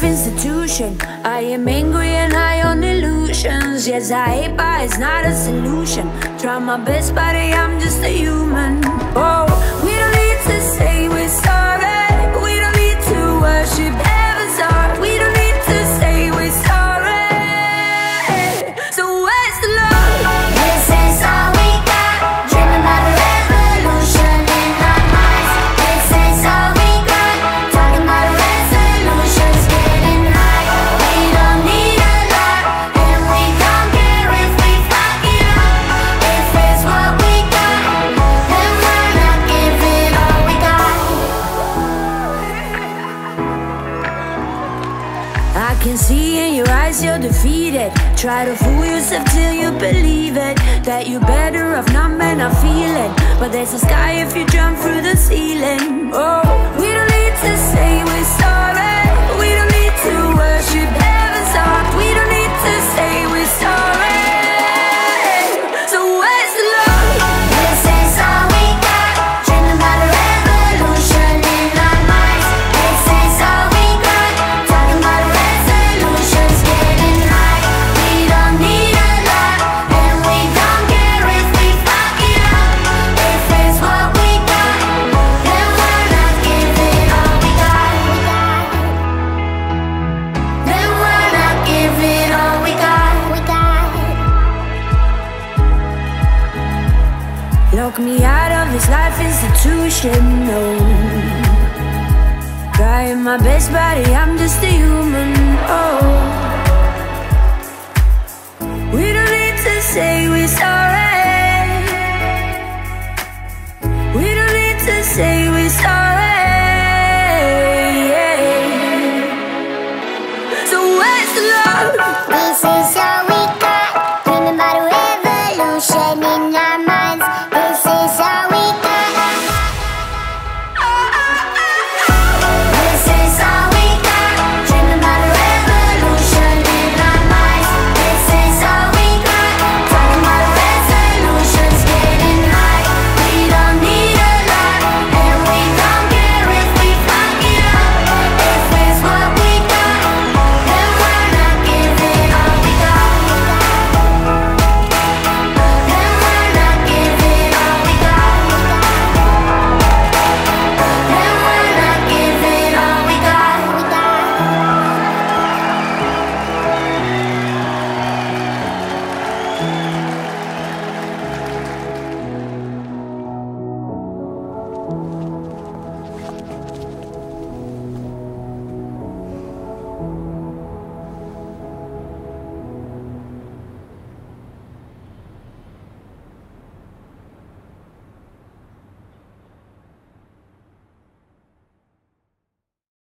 institution. I am angry and high on illusions. Yes, I hate, but it's not a solution. Try my best, buddy, I'm just a human. Oh, we don't need to say we're sorry. We don't need to worship heaven's heart. We don't need to say we're sorry. So where's the love? This is all we got. Dreaming about a revolution in our minds. This is all we got. Talking about resolutions, getting high. We don't need a lot, and we don't care if we fuck it up. If it's what we got, then we're not giving all we got. I can see in your eyes you're defeated. Try to fool yourself till you believe it, that you're better off not man, not feeling. But there's a sky if you jump through the ceiling. Oh, we don't need to say we're sorry. We don't need to worship heaven's heart. We don't need to say we're sorry. So where's the love? This is all we got. Dreaming about a revolution in our minds. This is all we got. Talking about resolutions, getting high. We don't need a lot, and we don't care if we fuck it up. If it's what we got, then we're not giving all we got. Then we're not giving all we got. Lock me out of this life institution, no. Trying my best, buddy, I'm just a human, oh. We don't need to say we're sorry.